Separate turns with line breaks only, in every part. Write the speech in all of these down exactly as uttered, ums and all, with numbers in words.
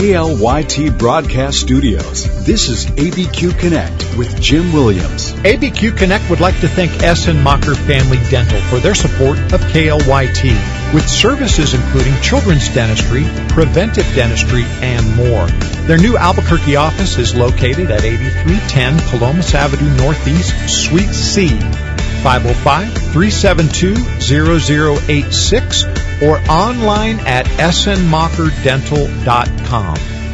K L Y T Broadcast Studios, this is A B Q Connect with Jim Williams.
A B Q Connect would like to thank Essenmacher Family Dental for their support of K L Y T, with services including children's dentistry, preventive dentistry, and more. Their new Albuquerque office is located at eighty-three ten Palomas Avenue Northeast, Suite C, five oh five, three seven two, zero zero eight six, or online at essenmacher dental dot com.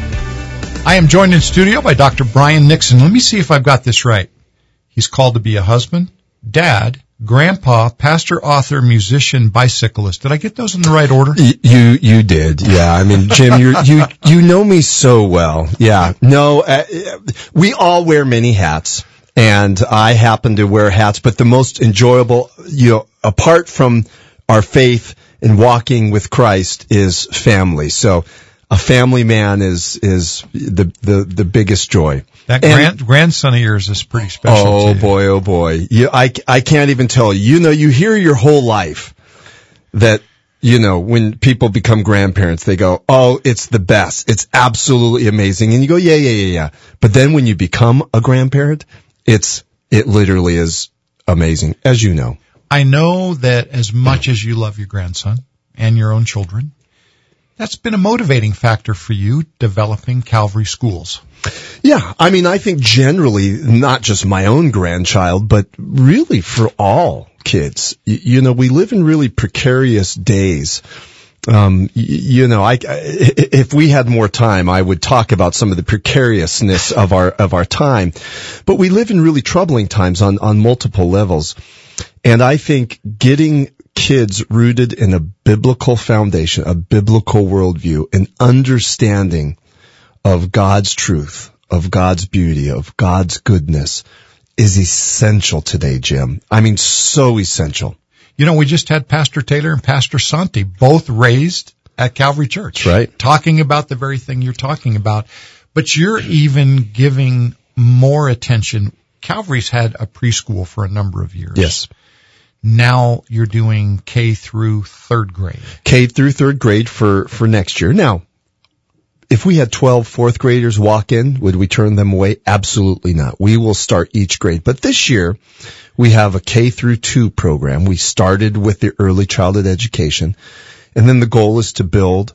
I am joined in studio by Doctor Brian Nixon. Let me see if I've got this right. He's called to be a husband, dad, grandpa, pastor, author, musician, bicyclist. Did I get those in the right order?
You you did, yeah. I mean, Jim, you you you know me so well. Yeah, no, uh, we all wear many hats, and I happen to wear hats. But the most enjoyable, you know, apart from our faith and walking with Christ, is family. So, a family man is is the the the biggest joy.
That grand, and, grandson of yours is pretty special.
Oh boy, oh boy! You, I I can't even tell you. You know, you hear your whole life that, you know, when people become grandparents, they go, "Oh, it's the best. It's absolutely amazing." And you go, "Yeah, yeah, yeah, yeah." But then when you become a grandparent, it's it literally is amazing, as you know.
I know that as much as you love your grandson and your own children, that's been a motivating factor for you developing Calvary Schools.
Yeah, I mean, I think generally, not just my own grandchild, but really for all kids. You, you know, we live in really precarious days. Um, you, you know, I, if we had more time, I would talk about some of the precariousness of our, of our time. But we live in really troubling times on, on multiple levels. And I think getting kids rooted in a biblical foundation, a biblical worldview, an understanding of God's truth, of God's beauty, of God's goodness is essential today, Jim. I mean, so essential.
You know, we just had Pastor Taylor and Pastor Santi, both raised at Calvary Church.
That's right.
Talking about the very thing you're talking about. But you're even giving more attention. Calvary's had a preschool for a number of years.
Yes.
Now you're doing K through third grade.
K through third grade for, for next year. Now, if we had twelve fourth graders walk in, would we turn them away? Absolutely not. We will start each grade. But this year, we have a K through two program. We started with the early childhood education, and then the goal is to build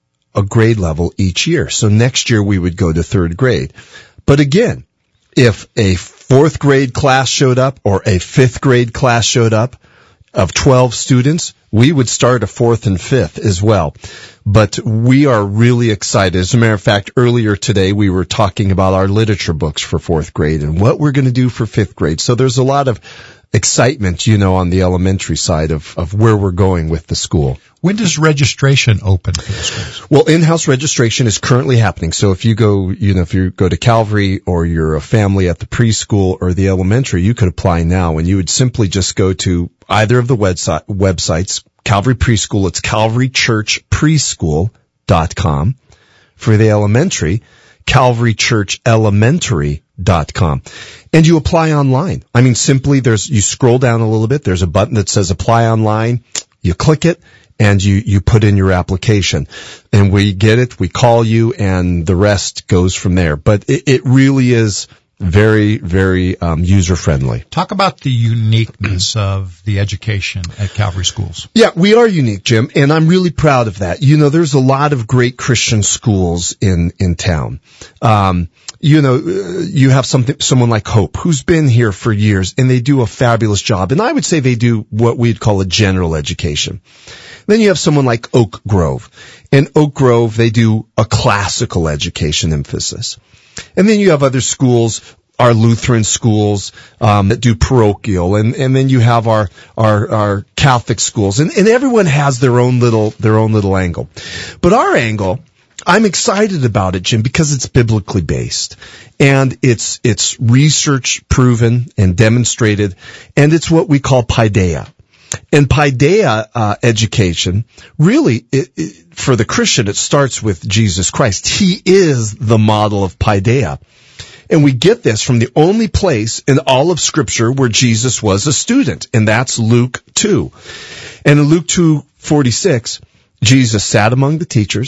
a grade level each year. So next year, we would go to third grade. But again, if a fourth grade class showed up or a fifth grade class showed up of twelve students, we would start a fourth and fifth as well. But we are really excited. As a matter of fact, earlier today we were talking about our literature books for fourth grade and what we're going to do for fifth grade. So there's a lot of excitement, you know, on the elementary side of, of where we're going with the school.
When does registration open for the schools?
Well, in-house registration is currently happening. So if you go, you know, if you go to Calvary or you're a family at the preschool or the elementary, you could apply now, and you would simply just go to either of the website, websites, Calvary Preschool, it's calvary church preschool dot com. For the elementary, calvary church elementary dot com. And you apply online. I mean, simply there's, you scroll down a little bit, there's a button that says apply online, you click it, and you, you put in your application. And we get it, we call you, and the rest goes from there. But it, it really is very, very um, user-friendly.
Talk about the uniqueness of the education at Calvary Schools.
Yeah, we are unique, Jim, and I'm really proud of that. You know, there's a lot of great Christian schools in, in town. Um, you know, you have something, someone like Hope, who's been here for years, and they do a fabulous job. And I would say they do what we'd call a general education. Then you have someone like Oak Grove. In Oak Grove, they do a classical education emphasis. And then you have other schools, our Lutheran schools, um, that do parochial. And, and then you have our, our, our Catholic schools. And, and everyone has their own little, their own little angle. But our angle, I'm excited about it, Jim, because it's biblically based. And it's, it's research proven and demonstrated. And it's what we call paideia. And paideia uh, education, really, it, it, for the Christian, it starts with Jesus Christ. He is the model of paideia. And we get this from the only place in all of Scripture where Jesus was a student, and that's Luke two. And in Luke two forty-six, Jesus sat among the teachers.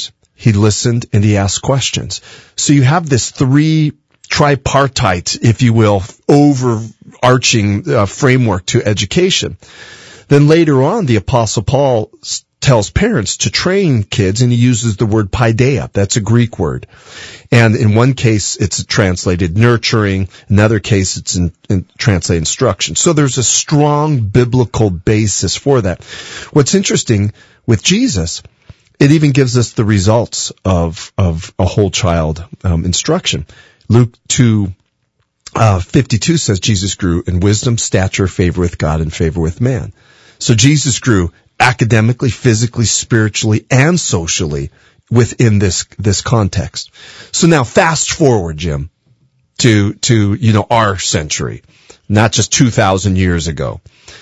he listened, and he asked questions. So you have this three tripartite, if you will, overarching uh, framework to education. Then later on, the Apostle Paul tells parents to train kids, and he uses the word paideia. That's a Greek word. And in one case, it's translated nurturing. In another case, it's in, in translated instruction. So there's a strong biblical basis for that. What's interesting with Jesus, it even gives us the results of, of a whole child um, instruction. Luke two uh, fifty-two says Jesus grew in wisdom, stature, favor with God, and favor with man. So Jesus grew academically, physically, spiritually, and socially within this, this context. So now fast forward, Jim, to, to, you know, our century, not just two thousand years ago.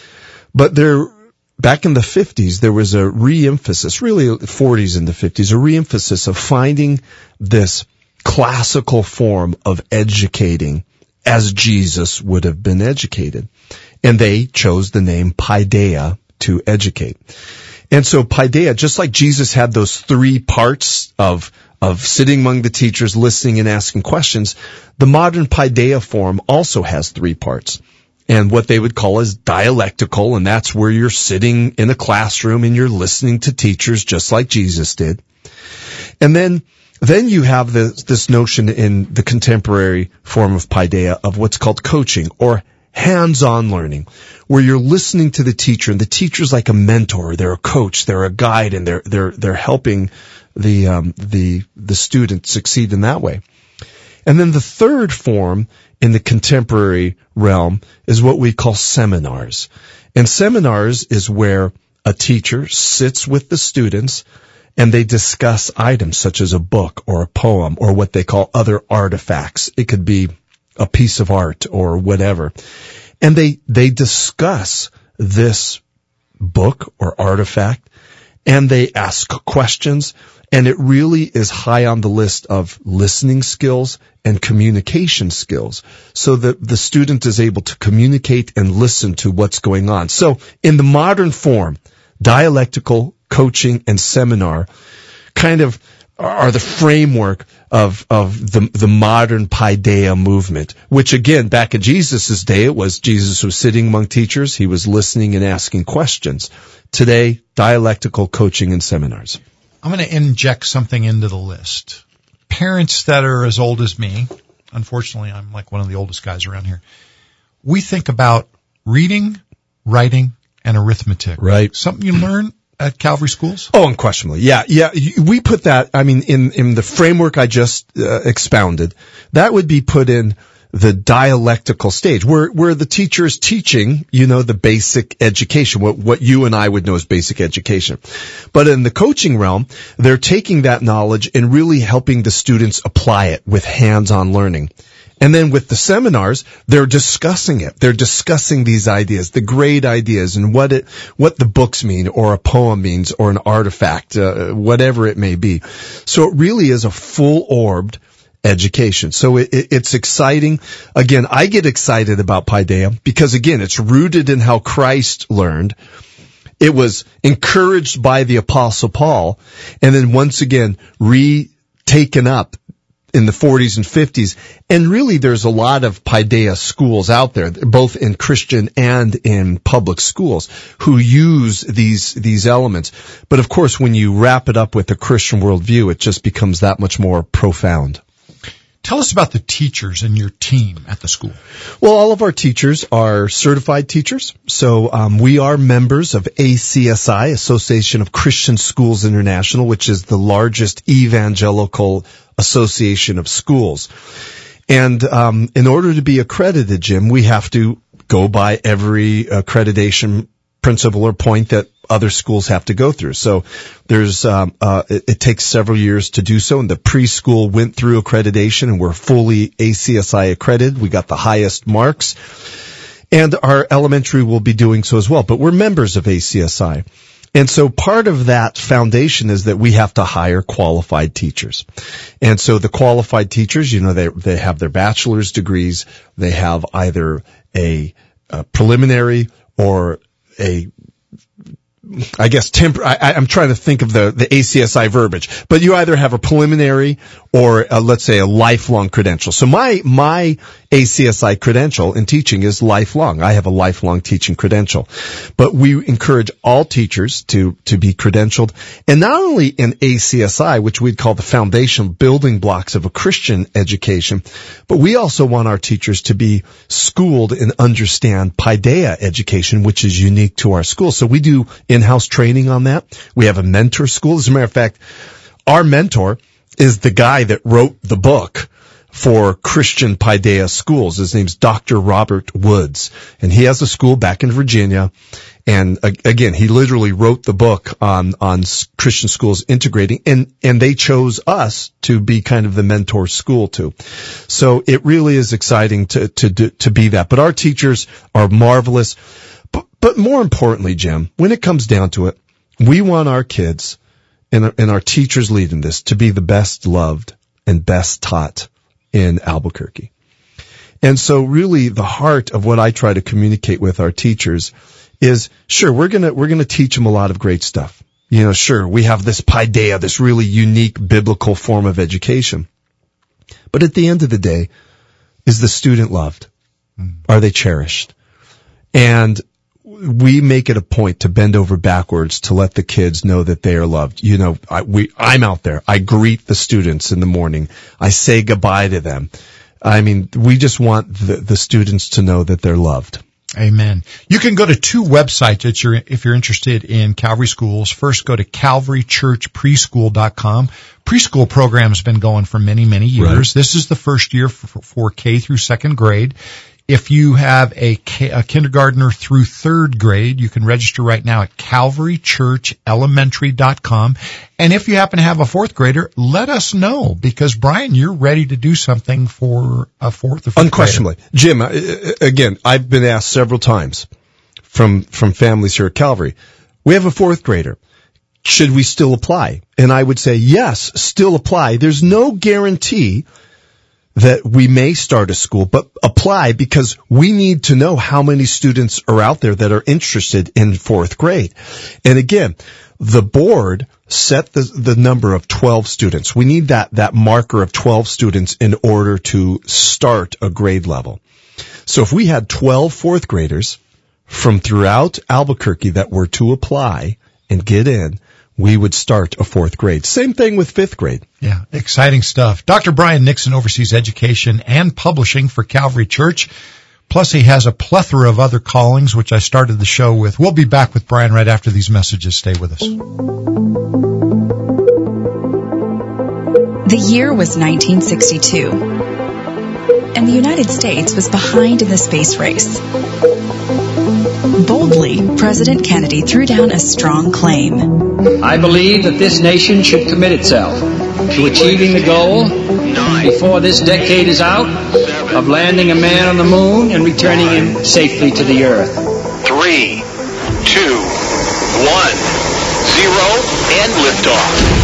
But there, back in the fifties, there was a re-emphasis, really forties and the fifties, a re-emphasis of finding this classical form of educating as Jesus would have been educated. And they chose the name paideia to educate. And so paideia, just like Jesus had those three parts of of sitting among the teachers, listening and asking questions, the modern paideia form also has three parts. And what they would call is dialectical, and that's where you're sitting in a classroom and you're listening to teachers just like Jesus did. And then Then you have this, this notion in the contemporary form of paideia of what's called coaching or hands-on learning, where you're listening to the teacher, and the teacher's like a mentor, they're a coach, they're a guide, and they're they're they're helping the um, the the student succeed in that way. And then the third form in the contemporary realm is what we call seminars. And seminars is where a teacher sits with the students and they discuss items such as a book or a poem or what they call other artifacts. It could be a piece of art or whatever. And they, they discuss this book or artifact, and they ask questions, and it really is high on the list of listening skills and communication skills, so that the student is able to communicate and listen to what's going on. So in the modern form, dialectical, coaching, and seminar kind of are the framework of of the the modern paideia movement, which again, back in Jesus' day, it was Jesus was sitting among teachers, he was listening and asking questions. Today, dialectical, coaching, and seminars.
I'm going to inject something into the list. Parents that are as old as me, unfortunately I'm like one of the oldest guys around here, we think about reading, writing, and arithmetic.
Right.
Something you learn at Calvary schools?
Oh, unquestionably. Yeah, yeah. We put that, I mean, in, in the framework I just uh, expounded, that would be put in the dialectical stage where, where the teacher is teaching, you know, the basic education, what, what you and I would know as basic education. But in the coaching realm, they're taking that knowledge and really helping the students apply it with hands-on learning. And then with the seminars, they're discussing it. They're discussing these ideas, the great ideas, and what it, what the books mean, or a poem means, or an artifact, uh, whatever it may be. So it really is a full-orbed education. So it, it, it's exciting. Again, I get excited about paideia because, again, it's rooted in how Christ learned. It was encouraged by the Apostle Paul, and then once again retaken up in the forties and fifties. And really there's a lot of paideia schools out there, both in Christian and in public schools, who use these these elements. But of course, when you wrap it up with a Christian worldview, it just becomes that much more profound.
Tell us about the teachers and your team at the school.
Well, all of our teachers are certified teachers. So um, we are members of A C S I, Association of Christian Schools International, which is the largest evangelical association of schools. And um, in order to be accredited, Jim, we have to go by every accreditation principle or point that other schools have to go through. So there's, um, uh, it, it takes several years to do so. And the preschool went through accreditation and we're fully A C S I accredited. We got the highest marks. And our elementary will be doing so as well. But we're members of A C S I. And so part of that foundation is that we have to hire qualified teachers. And so the qualified teachers, you know, they, they have their bachelor's degrees. They have either a, a preliminary or a I guess temp- I, I'm trying to think of the, the A C S I verbiage, but you either have a preliminary or a, let's say a lifelong credential. So my, my A C S I credential in teaching is lifelong. I have a lifelong teaching credential, but we encourage all teachers to, to be credentialed, and not only in A C S I, which we'd call the foundational building blocks of a Christian education, but we also want our teachers to be schooled and understand Paideia education, which is unique to our school. So we do in-house training on that. We have a mentor school. As a matter of fact, our mentor is the guy that wrote the book for Christian Paideia schools. His name's Doctor Robert Woods, and he has a school back in Virginia. And uh, again, he literally wrote the book on on Christian schools integrating, and and they chose us to be kind of the mentor school too. So it really is exciting to to to be that. But our teachers are marvelous. But, but more importantly, Jim, when it comes down to it, we want our kids and and our teachers leading this to be the best loved and best taught in Albuquerque. And so really the heart of what I try to communicate with our teachers is, sure, we're going to, we're going to teach them a lot of great stuff. You know, sure, we have this Paideia, this really unique biblical form of education. But at the end of the day, is the student loved? Are they cherished? And we make it a point to bend over backwards to let the kids know that they are loved. You know, I, we, I'm out there. I greet the students in the morning. I say goodbye to them. I mean, we just want the, the students to know that they're loved.
Amen. You can go to two websites if you're, if you're interested in Calvary schools. First, go to calvary church preschool dot com. Preschool program has been going for many, many years. Right. This is the first year for, for K through second grade. If you have a, K, a kindergartner through third grade, you can register right now at calvary church elementary dot com. And if you happen to have a fourth grader, let us know, because Brian, you're ready to do something for a fourth or fifth
Unquestionably. Grader. Jim, again, I've been asked several times from, from families here at Calvary, we have a fourth grader. Should we still apply? And I would say, yes, still apply. There's no guarantee that we may start a school, but apply, because we need to know how many students are out there that are interested in fourth grade. And again, the board set the, the number of twelve students. We need that, that marker of twelve students in order to start a grade level. So if we had twelve fourth graders from throughout Albuquerque that were to apply and get in, we would start a fourth grade. Same thing with fifth grade.
Yeah, exciting stuff. Doctor Brian Nixon oversees education and publishing for Calvary Church. Plus, he has a plethora of other callings, which I started the show with. We'll be back with Brian right after these messages. Stay with us.
The year was nineteen sixty-two, and the United States was behind in the space race. Boldly, President Kennedy threw down a strong claim.
I believe that this nation should commit itself to achieving the goal before this decade is out of landing a man on the moon and returning him safely to the earth.
Three, two, one, zero, and liftoff.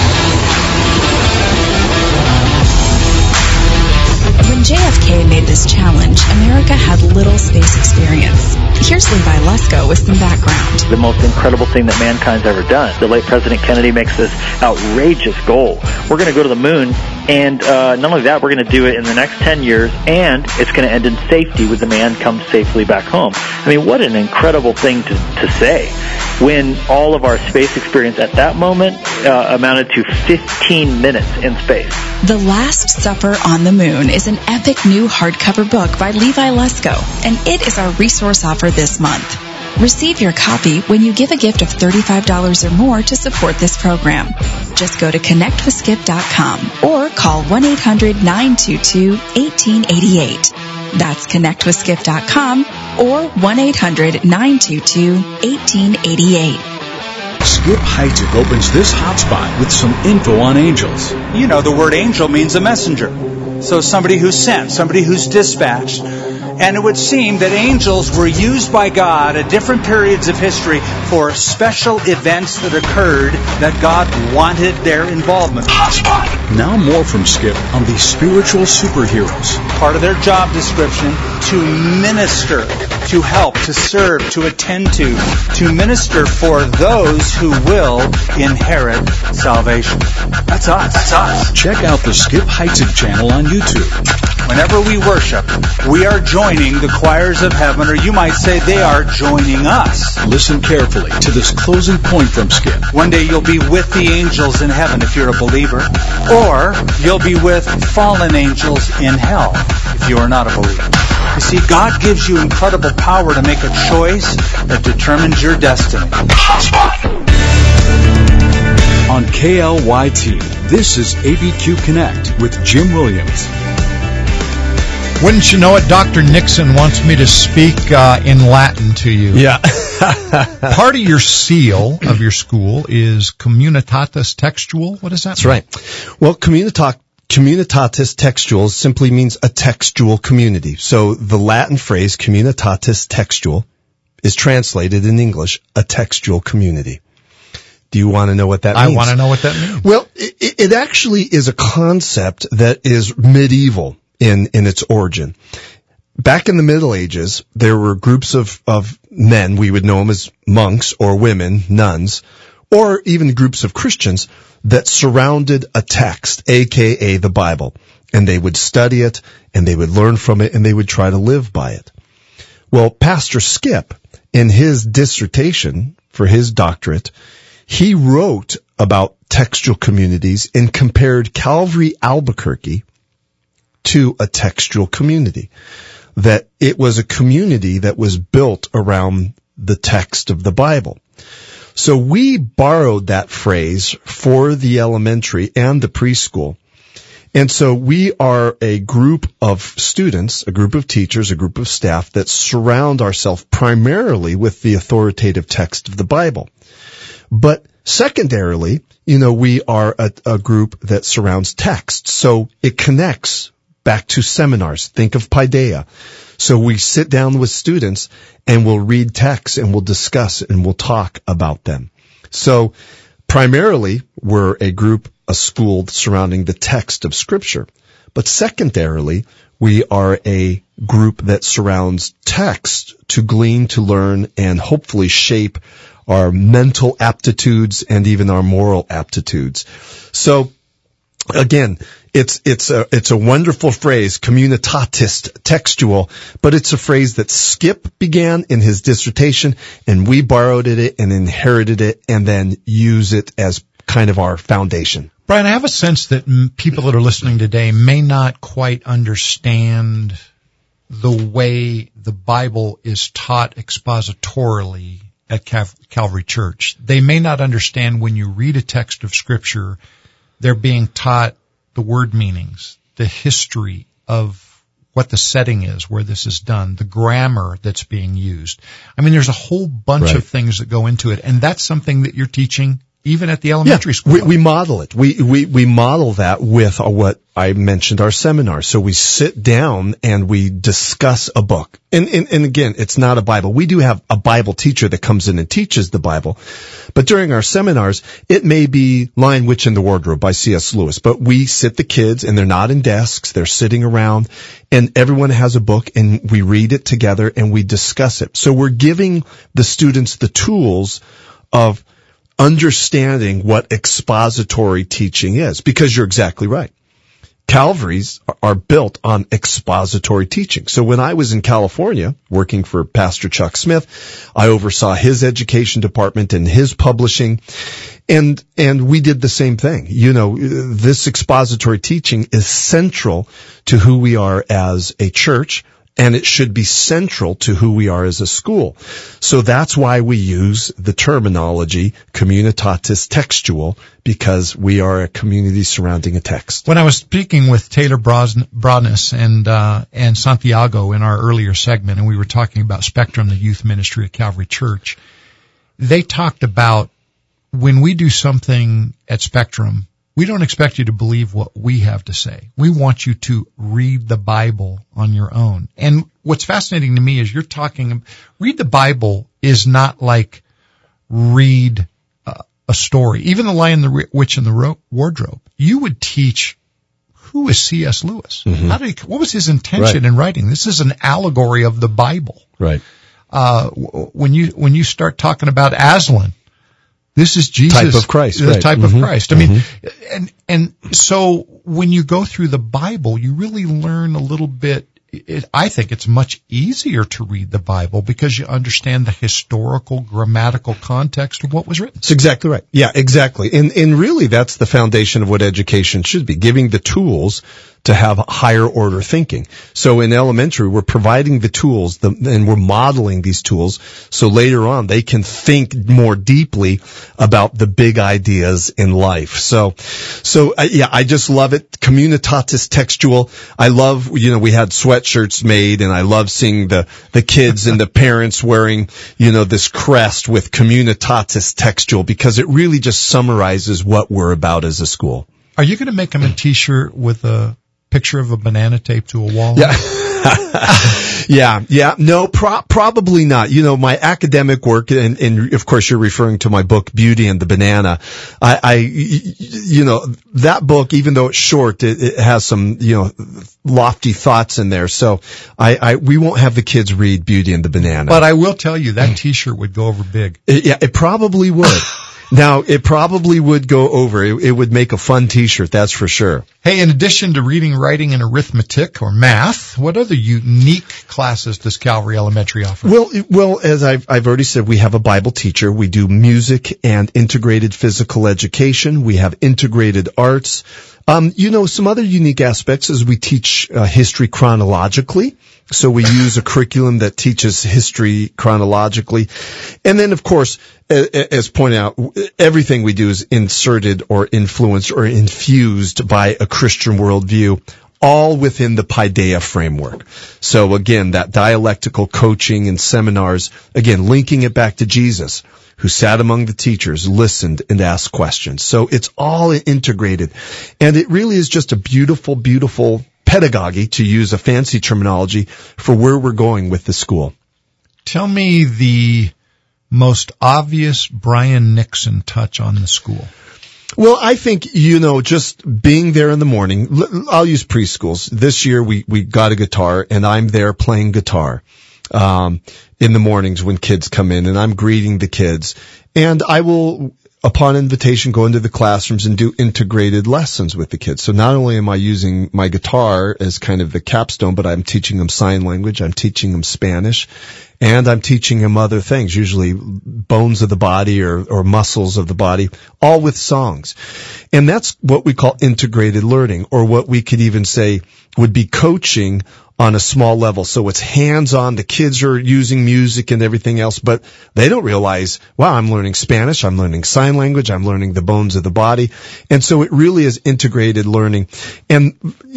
When J F K made this challenge, America had little space experience. Here's Levi Lesko with some background.
The most incredible thing that mankind's ever done. The late President Kennedy makes this outrageous goal. We're going to go to the moon, and uh, not only that, we're going to do it in the next ten years, and it's going to end in safety when the man comes safely back home. I mean, what an incredible thing to, to say, when all of our space experience at that moment uh, amounted to fifteen minutes in space.
The Last Supper on the Moon is an epic new hardcover book by Levi Lesko, and it is our resource offer this month. Receive your copy when you give a gift of thirty-five dollars or more to support this program. Just go to connect with skip dot com or call one eight hundred nine two two one eight eight eight. That's connect with skip dot com or one eight hundred nine two two one eight eight eight.
Skip Heitzig opens this hotspot with some info on angels.
You know, the word angel means a messenger. So somebody who's sent, somebody who's dispatched. And it would seem that angels were used by God at different periods of history for special events that occurred that God wanted their involvement.
Now more from Skip on these spiritual superheroes.
Part of their job description, to minister, to help, to serve, to attend to, to minister for those who will inherit salvation. That's us. That's us.
Check out the Skip Heitzig channel on YouTube.
Whenever we worship, we are joining the choirs of heaven, or you might say they are joining us.
Listen carefully to this closing point from Skip.
One day you'll be with the angels in heaven if you're a believer, or you'll be with fallen angels in hell if you are not a believer. You see, God gives you incredible power to make a choice that determines your destiny.
On K L Y T, this is A B Q Connect with Jim Williams.
Wouldn't you know it, Doctor Nixon wants me to speak uh, in Latin to you.
Yeah.
Part of your seal of your school is Communitatis Textual. What does that
That's
mean?
right. Well, communita- Communitatis Textual simply means a textual community. So the Latin phrase Communitatis Textual is translated in English, a textual community. Do you want to know what that
I
means?
I want to know what that means.
Well, it, it actually is a concept that is medieval in, in its origin. Back in the Middle Ages, there were groups of, of men, we would know them as monks or women, nuns, or even groups of Christians that surrounded a text, aka the Bible. And they would study it, and they would learn from it, and they would try to live by it. Well, Pastor Skip, in his dissertation for his doctorate, he wrote about textual communities and compared Calvary Albuquerque to a textual community. That it was a community that was built around the text of the Bible. So we borrowed that phrase for the elementary and the preschool. And so we are a group of students, a group of teachers, a group of staff that surround ourselves primarily with the authoritative text of the Bible. But secondarily, you know, we are a, a group that surrounds text. So it connects back to seminars. Think of Paideia. So we sit down with students and we'll read texts and we'll discuss and we'll talk about them. So primarily we're a group, a school surrounding the text of Scripture. But secondarily, we are a group that surrounds text to glean, to learn, and hopefully shape our mental aptitudes and even our moral aptitudes. So again, it's it's a it's a wonderful phrase, communitatis textual, but it's a phrase that Skip began in his dissertation, and we borrowed it and inherited it, and then use it as kind of our foundation.
Brian, I have a sense that m- people that are listening today may not quite understand the way the Bible is taught expositorily at Cal- Calvary Church. They may not understand when you read a text of Scripture, they're being taught the word meanings, the history of what the setting is, where this is done, the grammar that's being used. I mean, there's a whole bunch
Right.
of things that go into it, and that's something that you're teaching even at the elementary
yeah,
school.
We, we model it. We, we, we model that with what I mentioned, our seminars. So we sit down and we discuss a book. And, and, and again, it's not a Bible. We do have a Bible teacher that comes in and teaches the Bible. But during our seminars, it may be Lion, Witch, and the Wardrobe by C S Lewis. But we sit the kids, and they're not in desks. They're sitting around, and everyone has a book, and we read it together, and we discuss it. So we're giving the students the tools of understanding what expository teaching is, because you're exactly right. Calvaries are built on expository teaching. So when I was in California working for Pastor Chuck Smith, I oversaw his education department and his publishing, and and we did the same thing. You know, this expository teaching is central to who we are as a church, and it should be central to who we are as a school. So that's why we use the terminology communitatis textual, because we are a community surrounding a text.
When I was speaking with Taylor Broadness and uh, and Santiago in our earlier segment, and we were talking about Spectrum, the youth ministry at Calvary Church, they talked about when we do something at Spectrum, we don't expect you to believe what we have to say. We want you to read the Bible on your own. And what's fascinating to me is you're talking, read the Bible is not like read uh, a story. Even The Lion, the Witch, and the Ro- Wardrobe. You would teach, who is C S. Lewis? Mm-hmm. How did he, what was his intention
right.
in writing? This is an allegory of the Bible.
Right.
Uh, when you, when you start talking about Aslan, this is Jesus.
Type of Christ.
The
right.
type
mm-hmm.
of Christ. I mean,
mm-hmm.
and, and so when you go through the Bible, you really learn a little bit. It, I think it's much easier to read the Bible because you understand the historical, grammatical context of what was written.
That's exactly right. Yeah, exactly. And, and really that's the foundation of what education should be, giving the tools to have higher order thinking. So in elementary, we're providing the tools the, and we're modeling these tools so later on they can think more deeply about the big ideas in life. So, so uh, yeah, I just love it. Communitatis textual. I love, you know, we had sweatshirts made and I love seeing the, the kids and the parents wearing, you know, this crest with Communitatis textual because it really just summarizes what we're about as a school.
Are you going to make them a t-shirt with a picture of a banana taped to a wall?
Yeah. yeah, yeah. No, pro- probably not. You know, my academic work, and, and of course you're referring to my book, Beauty and the Banana. I, I you know, that book, even though it's short, it, it has some, you know, lofty thoughts in there. So I, I, we won't have the kids read Beauty and the Banana.
But I will tell you, that t-shirt would go over big.
It, yeah, it probably would. Now, it probably would go over. It, it would make a fun t-shirt, that's for sure.
Hey, in addition to reading, writing, and arithmetic or math, what other unique classes does Calvary Elementary offer?
Well, well, as I've, I've already said, we have a Bible teacher. We do music and integrated physical education. We have integrated arts. Um, you know, some other unique aspects is we teach uh, history chronologically. So we use a curriculum that teaches history chronologically. And then, of course, as pointed out, everything we do is inserted or influenced or infused by a Christian worldview, all within the Paideia framework. So again, that dialectical coaching and seminars, again, linking it back to Jesus, who sat among the teachers, listened, and asked questions. So it's all integrated. And it really is just a beautiful, beautiful pedagogy, to use a fancy terminology, for where we're going with the school.
Tell me the most obvious Brian Nixon touch on the school.
Well, I think, you know, just being there in the morning, I'll use preschools. This year we, we got a guitar and I'm there playing guitar, um, in the mornings when kids come in and I'm greeting the kids. And I will, upon invitation, go into the classrooms and do integrated lessons with the kids. So not only am I using my guitar as kind of the capstone, but I'm teaching them sign language, I'm teaching them Spanish, and I'm teaching them other things, usually bones of the body or, or muscles of the body, all with songs. And that's what we call integrated learning, or what we could even say would be coaching on a small level. So it's hands-on. The kids are using music and everything else, but they don't realize, wow, I'm learning Spanish, I'm learning sign language, I'm learning the bones of the body. And so it really is integrated learning. And,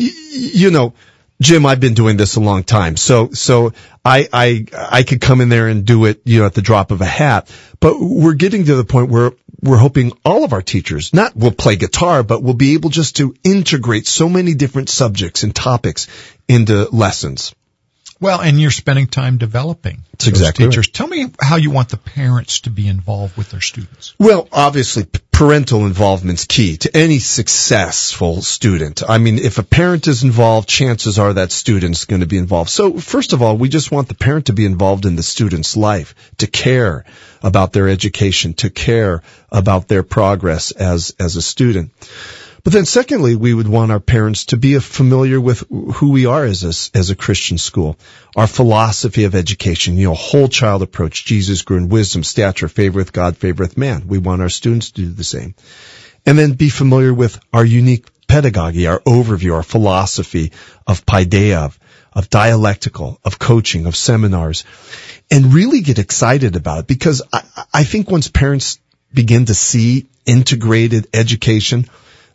you know, Jim, I've been doing this a long time. So, so I, I, I could come in there and do it, you know, at the drop of a hat. But we're getting to the point where we're hoping all of our teachers, not will play guitar, but will be able just to integrate so many different subjects and topics into lessons.
Well, and you're spending time developing
That's exactly
teachers.
Right.
Tell me how you want the parents to be involved with their students.
Well, obviously, parental involvement's key to any successful student. I mean, if a parent is involved, chances are that student's going to be involved. So, first of all, we just want the parent to be involved in the student's life, to care about their education, to care about their progress as as a student. But then secondly, we would want our parents to be familiar with who we are as a, as a Christian school, our philosophy of education, you know, whole child approach. Jesus grew in wisdom, stature, favor with God, favor with man. We want our students to do the same. And then be familiar with our unique pedagogy, our overview, our philosophy of paideia, of, of dialectical, of coaching, of seminars, and really get excited about it, because I, I think once parents begin to see integrated education,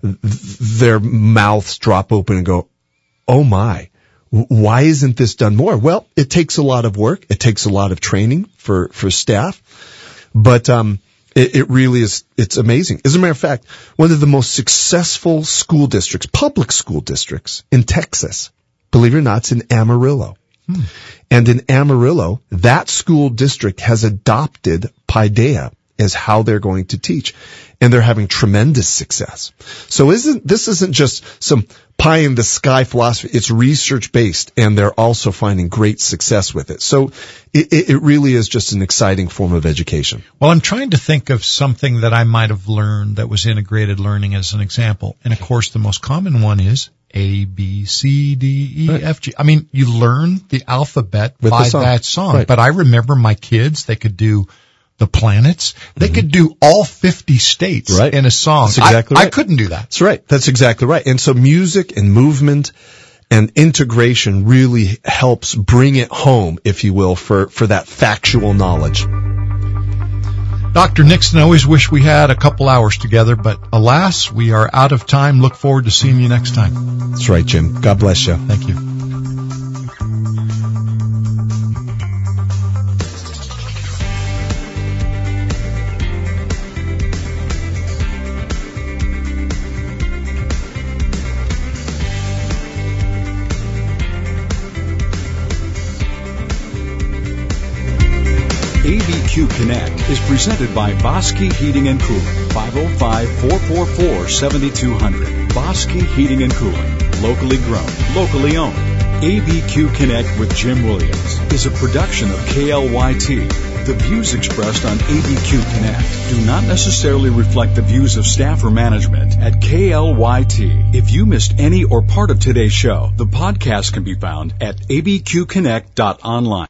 their mouths drop open and go, oh my, why isn't this done more? Well, it takes a lot of work. It takes a lot of training for, for staff. But, um, It, it really is, it's amazing. As a matter of fact, one of the most successful school districts, public school districts in Texas, believe it or not, it's in Amarillo. Hmm. And in Amarillo, that school district has adopted Paideia as how they're going to teach. And they're having tremendous success. So isn't, this isn't just some pie in the sky philosophy. It's research based, and they're also finding great success with it. So it, it really is just an exciting form of education.
Well, I'm trying to think of something that I might have learned that was integrated learning as an example. And of course, the most common one is A, B, C, D, E, right. F, G. I mean, you learn the alphabet with by song. that song. Right. But I remember my kids, they could do the planets. They mm-hmm. could do all fifty states right. in a song.
That's exactly
I,
right.
I couldn't do that.
That's right. That's exactly right. And so music and movement and integration really helps bring it home, if you will, for, for that factual knowledge.
Doctor Nixon, I always wish we had a couple hours together, but alas, we are out of time. Look forward to seeing you next time.
That's right, Jim. God bless you.
Thank you.
A B Q Connect is presented by Bosque Heating and Cooling, five oh five, four four four, seven two zero zero. Bosque Heating and Cooling, locally grown, locally owned. A B Q Connect with Jim Williams is a production of K L Y T. The views expressed on A B Q Connect do not necessarily reflect the views of staff or management at K L Y T. If you missed any or part of today's show, the podcast can be found at a b q connect dot online.